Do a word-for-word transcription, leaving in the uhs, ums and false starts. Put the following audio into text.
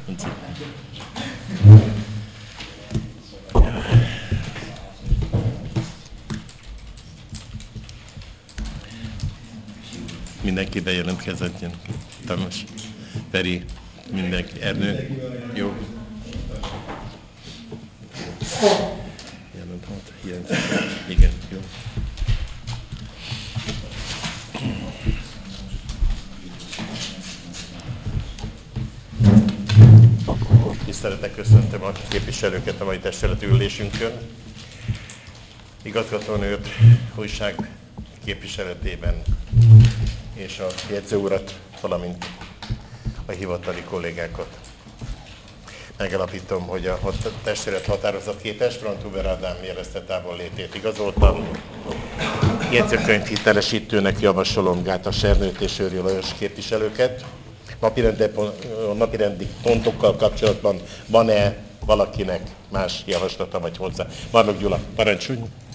Mindenki bejelentkezett, jön. Tamás, Feri, mindenki, Ernő, jó. Jelent volt, jelent. Igen, jó. Tisztelettel köszöntöm a képviselőket a mai testületi ülésünkön. Igazgatónőt, újság képviseletében és a jegyző urat, valamint a hivatali kollégákat. Megállapítom, hogy a testület határozatképes, Brandhuber Ádám jelezte távollétét igazoltam. Jegyzőkönyv hitelesítőnek javasolom Gátas Ernőt és Őri Lajos képviselőket. Napirendi, napirendi pontokkal kapcsolatban van-e valakinek más javaslata vagy hozzá? Marnok Gyula, parancsolj!